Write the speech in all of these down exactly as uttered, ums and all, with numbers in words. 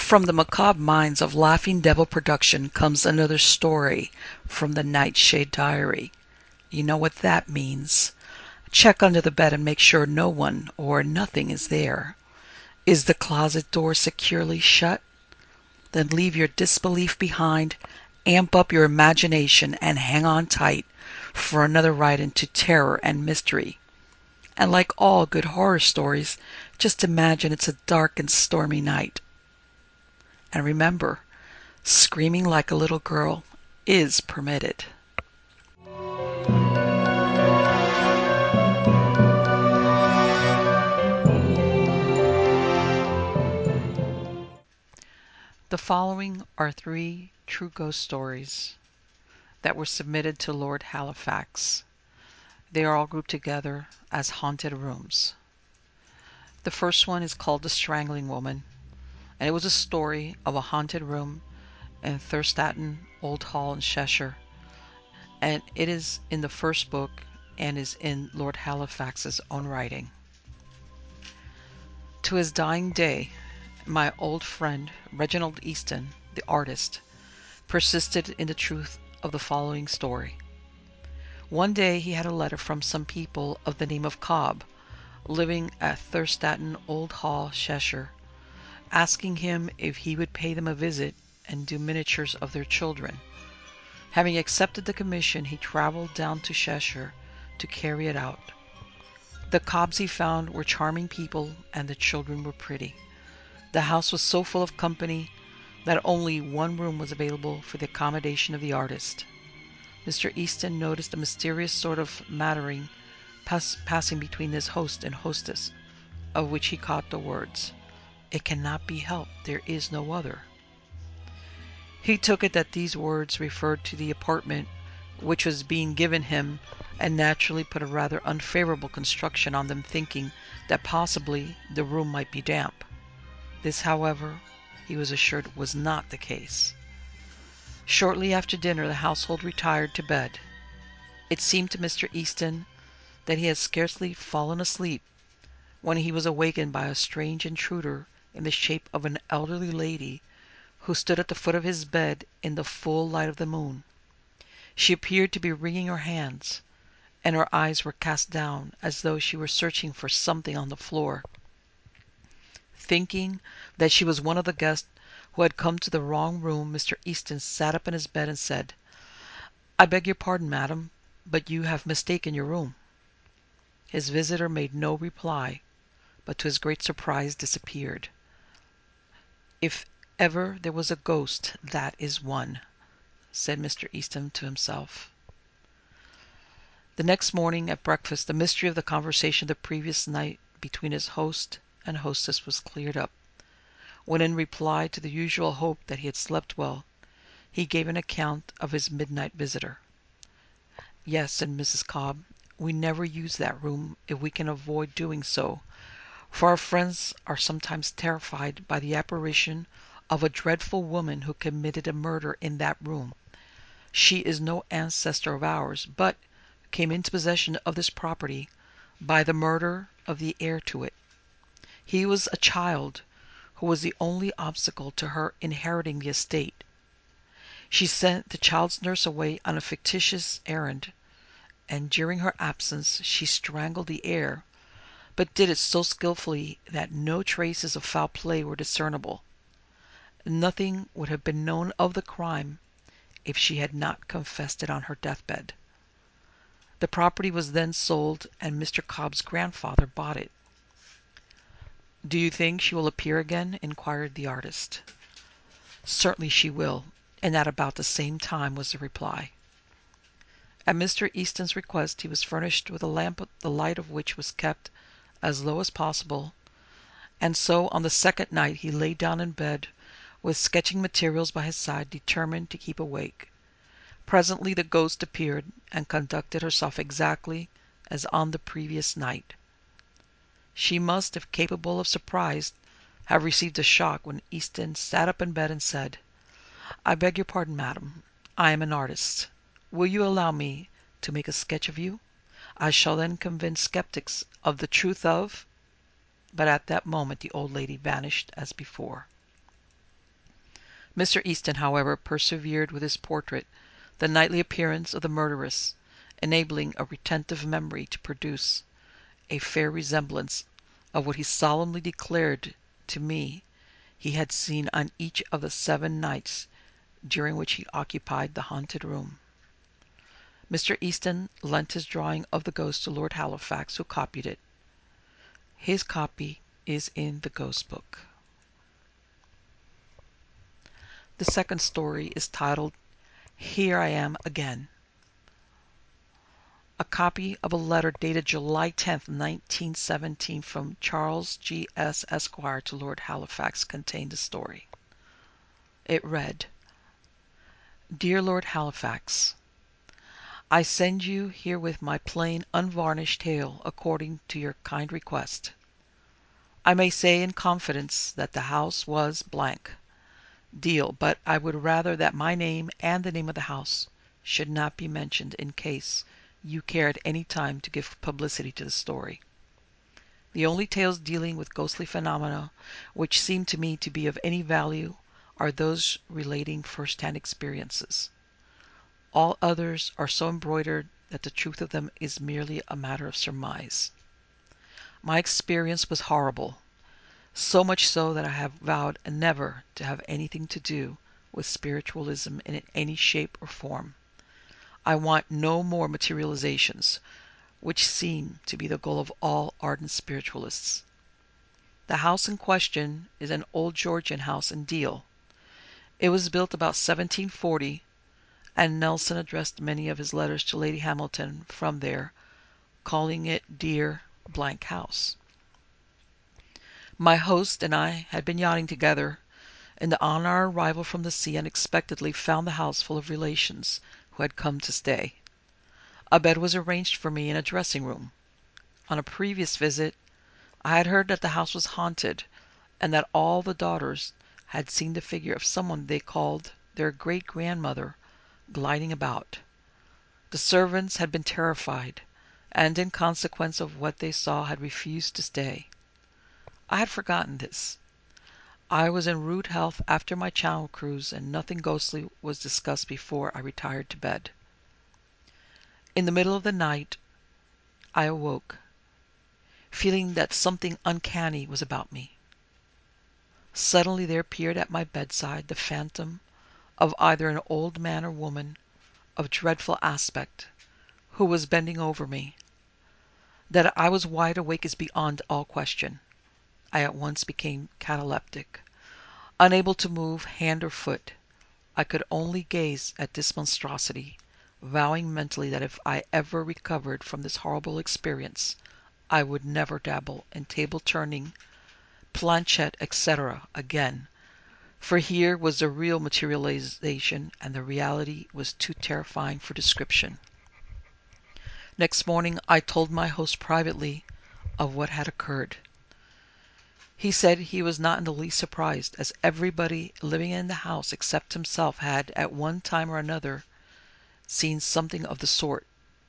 From the macabre minds of Laughing Devil Production comes another story from the Nightshade Diary. You know what that means. Check under the bed and make sure no one or nothing is there. Is the closet door securely shut? Then leave your disbelief behind, amp up your imagination, and hang on tight for another ride into terror and mystery. And like all good horror stories, just imagine it's a dark and stormy night. And remember, screaming like a little girl is permitted. The following are three true ghost stories that were submitted to Lord Halifax. They are all grouped together as haunted rooms. The first one is called The Strangling Woman, and it was a story of a haunted room in Thurstaton Old Hall in Cheshire, and it is in the first book and is in Lord Halifax's own writing. To his dying day, my old friend Reginald Easton, the artist, persisted in the truth of the following story. One day he had a letter from some people of the name of Cobb, living at Thurstaton Old Hall, Cheshire, asking him if he would pay them a visit and do miniatures of their children. Having accepted the commission, he traveled down to Cheshire to carry it out. The Cobbs he found were charming people, and the children were pretty. The house was so full of company that only one room was available for the accommodation of the artist. Mister Easton noticed a mysterious sort of mattering pass passing between his host and hostess, of which he caught the words, "It cannot be helped, there is no other." He took it that these words referred to the apartment which was being given him, and naturally put a rather unfavorable construction on them, thinking that possibly the room might be damp. This, however, he was assured was not the case. Shortly after dinner the household retired to bed. It seemed to Mister Easton that he had scarcely fallen asleep when he was awakened by a strange intruder in the shape of an elderly lady who stood at the foot of his bed in the full light of the moon. She appeared to be wringing her hands, and her eyes were cast down as though she were searching for something on the floor. Thinking that she was one of the guests who had come to the wrong room, Mister Easton sat up in his bed and said, "I beg your pardon, madam, but you have mistaken your room." His visitor made no reply, but to his great surprise disappeared. "If ever there was a ghost, that is one," said Mister Easton to himself. The next morning at breakfast, the mystery of the conversation the previous night between his host and hostess was cleared up, when in reply to the usual hope that he had slept well, he gave an account of his midnight visitor. "Yes," said Missus Cobb, "we never use that room if we can avoid doing so, for our friends are sometimes terrified by the apparition of a dreadful woman who committed a murder in that room. She is no ancestor of ours, but came into possession of this property by the murder of the heir to it. He was a child who was the only obstacle to her inheriting the estate. She sent the child's nurse away on a fictitious errand, and during her absence she strangled the heir, but did it so skilfully that no traces of foul play were discernible. Nothing would have been known of the crime if she had not confessed it on her deathbed. The property was then sold, and Mister Cobb's grandfather bought it." "Do you think she will appear again?" inquired the artist. "Certainly she will, and at about the same time," was the reply. At Mister Easton's request he was furnished with a lamp, the light of which was kept as low as possible, and so on the second night he lay down in bed with sketching materials by his side, determined to keep awake. Presently the ghost appeared, and conducted herself exactly as on the previous night. She must, if capable of surprise, have received a shock when Easton sat up in bed and said, "I beg your pardon, madam. I am an artist. Will you allow me to make a sketch of you? I shall then convince skeptics of the truth of—" But at that moment the old lady vanished as before. Mister Easton, however, persevered with his portrait, the nightly appearance of the murderess enabling a retentive memory to produce a fair resemblance of what he solemnly declared to me he had seen on each of the seven nights during which he occupied the haunted room. Mister Easton lent his drawing of the ghost to Lord Halifax, who copied it. His copy is in the Ghost Book. The second story is titled, Here I Am Again. A copy of a letter dated July tenth, nineteen seventeen, from Charles G. S. Esquire to Lord Halifax contained the story. It read, Dear Lord Halifax, I send you herewith my plain, unvarnished tale according to your kind request. I may say in confidence that the house was blank deal, but I would rather that my name and the name of the house should not be mentioned in case you care at any time to give publicity to the story. The only tales dealing with ghostly phenomena which seem to me to be of any value are those relating first-hand experiences. All others are so embroidered that the truth of them is merely a matter of surmise. My experience was horrible, so much so that I have vowed never to have anything to do with spiritualism in any shape or form. I want no more materializations, which seem to be the goal of all ardent spiritualists. The house in question is an old Georgian house in Deal. It was built about seventeen forty, and Nelson addressed many of his letters to Lady Hamilton from there, calling it Dear Blank House. My host and I had been yachting together, and on our arrival from the sea unexpectedly found the house full of relations who had come to stay. A bed was arranged for me in a dressing room. On a previous visit, I had heard that the house was haunted, and that all the daughters had seen the figure of someone they called their great-grandmother gliding about. The servants had been terrified, and in consequence of what they saw had refused to stay. I had forgotten this. I was in rude health after my Channel cruise, and nothing ghostly was discussed before I retired to bed. In the middle of the night, I awoke, feeling that something uncanny was about me. Suddenly there appeared at my bedside the phantom of either an old man or woman of dreadful aspect, who was bending over me. That I was wide awake is beyond all question. I at once became cataleptic, unable to move hand or foot. I could only gaze at this monstrosity, vowing mentally that if I ever recovered from this horrible experience, I would never dabble in table-turning, planchette, et cetera again, for here was the real materialization, and the reality was too terrifying for description. Next morning I told my host privately of what had occurred. He said he was not in the least surprised, as everybody living in the house except himself had, at one time or another, seen something of the sort.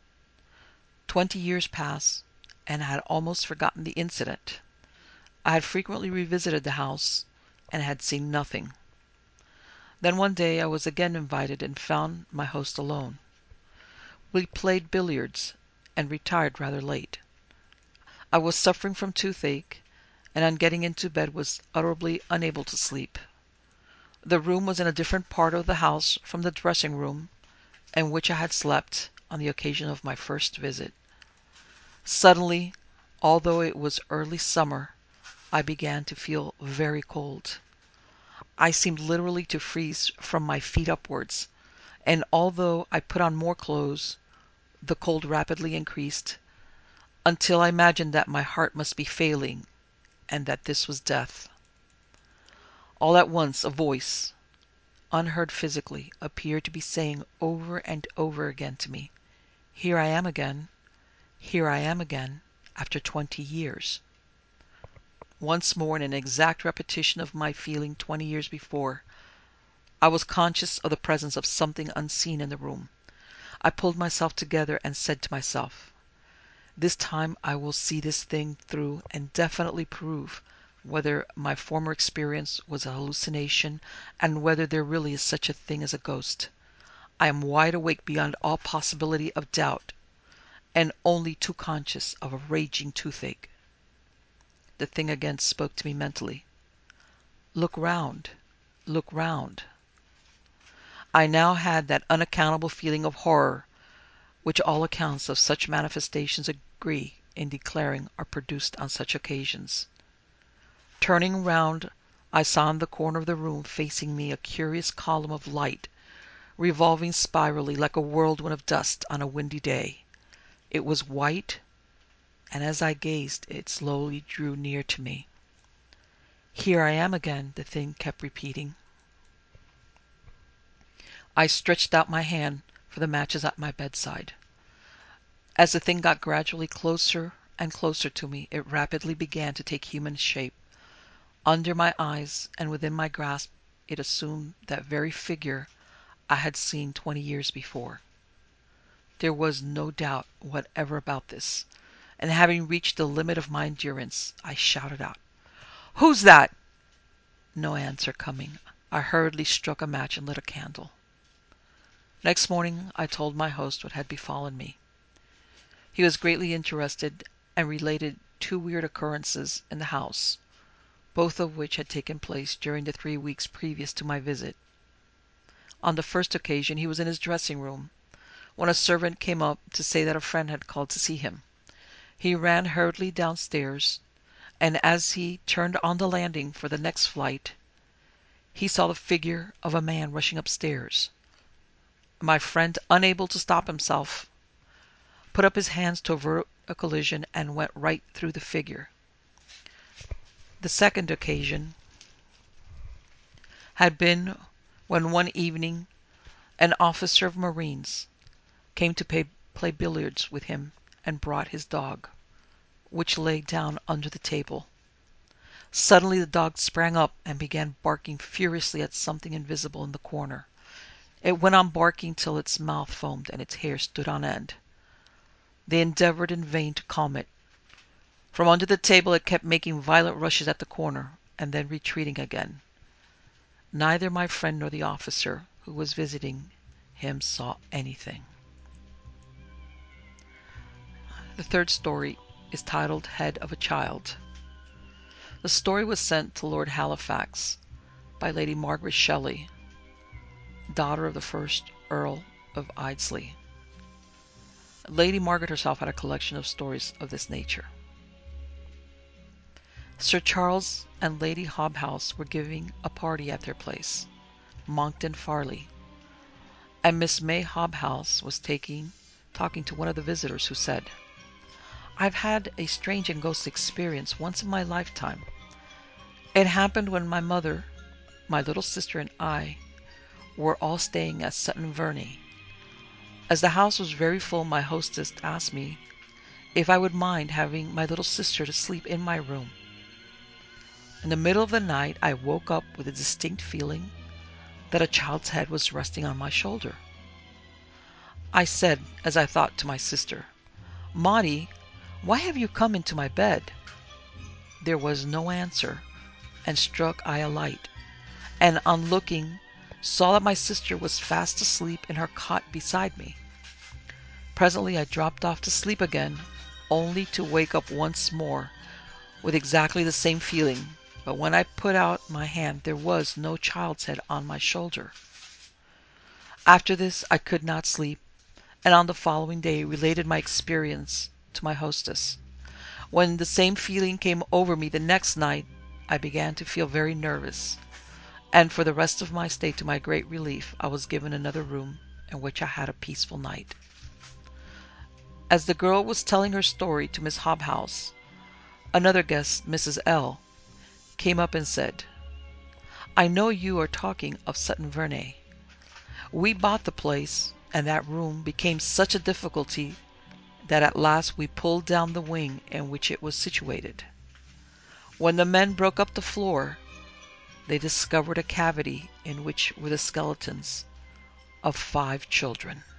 Twenty years passed, and I had almost forgotten the incident. I had frequently revisited the house, and had seen nothing. Then one day I was again invited, and found my host alone. We played billiards, and retired rather late. I was suffering from toothache, and on getting into bed was utterly unable to sleep. The room was in a different part of the house from the dressing room in which I had slept on the occasion of my first visit. Suddenly, although it was early summer, I began to feel very cold. I seemed literally to freeze from my feet upwards, and although I put on more clothes, the cold rapidly increased, until I imagined that my heart must be failing, and that this was death. All at once a voice, unheard physically, appeared to be saying over and over again to me, "Here I am again, here I am again, after twenty years." Once more, in an exact repetition of my feeling twenty years before, I was conscious of the presence of something unseen in the room. I pulled myself together and said to myself, "This time I will see this thing through and definitely prove whether my former experience was a hallucination, and whether there really is such a thing as a ghost. I am wide awake beyond all possibility of doubt, and only too conscious of a raging toothache. The thing again spoke to me mentally. Look round. Look round. I now had that unaccountable feeling of horror which all accounts of such manifestations agree in declaring are produced on such occasions. Turning round, I saw in the corner of the room facing me a curious column of light, revolving spirally like a whirlwind of dust on a windy day. It was white, and as I gazed, it slowly drew near to me. Here I am again, the thing kept repeating. I stretched out my hand for the matches at my bedside. As the thing got gradually closer and closer to me, it rapidly began to take human shape. Under my eyes and within my grasp, it assumed that very figure I had seen twenty years before. There was no doubt whatever about this, and having reached the limit of my endurance, I shouted out, "Who's that?" No answer coming, I hurriedly struck a match and lit a candle. Next morning I told my host what had befallen me. He was greatly interested and related two weird occurrences in the house, both of which had taken place during the three weeks previous to my visit. On the first occasion he was in his dressing room, when a servant came up to say that a friend had called to see him. He ran hurriedly downstairs, and as he turned on the landing for the next flight, he saw the figure of a man rushing upstairs. My friend, unable to stop himself, put up his hands to avert a collision and went right through the figure. The second occasion had been when one evening an officer of Marines came to pay, play billiards with him and brought his dog, which lay down under the table. Suddenly the dog sprang up and began barking furiously at something invisible in the corner. It went on barking till its mouth foamed and its hair stood on end. They endeavored in vain to calm it. From under the table it kept making violent rushes at the corner, and then retreating again. Neither my friend nor the officer who was visiting him saw anything. The third story is titled Head of a Child. The story was sent to Lord Halifax by Lady Margaret Shelley, daughter of the first Earl of Idesley. Lady Margaret herself had a collection of stories of this nature. Sir Charles and Lady Hobhouse were giving a party at their place, Monkton Farleigh, and Miss May Hobhouse was taking, talking to one of the visitors, who said, "I've had a strange and ghostly experience once in my lifetime. It happened when my mother, my little sister, and I were all staying at Sutton Verney. As the house was very full, my hostess asked me if I would mind having my little sister to sleep in my room. In the middle of the night, I woke up with a distinct feeling that a child's head was resting on my shoulder. I said, as I thought, to my sister, 'Maudie, why have you come into my bed?' There was no answer, and struck I a light, and on looking, saw that my sister was fast asleep in her cot beside me. Presently I dropped off to sleep again, only to wake up once more with exactly the same feeling, but when I put out my hand there was no child's head on my shoulder. After this I could not sleep, and on the following day related my experience to my hostess. When the same feeling came over me the next night, I began to feel very nervous, and for the rest of my stay, to my great relief, I was given another room in which I had a peaceful night." As the girl was telling her story to Miss Hobhouse, another guest, Missus L., came up and said, "I know you are talking of Sutton Verney. We bought the place, and that room became such a difficulty that at last we pulled down the wing in which it was situated. When the men broke up the floor, they discovered a cavity in which were the skeletons of five children."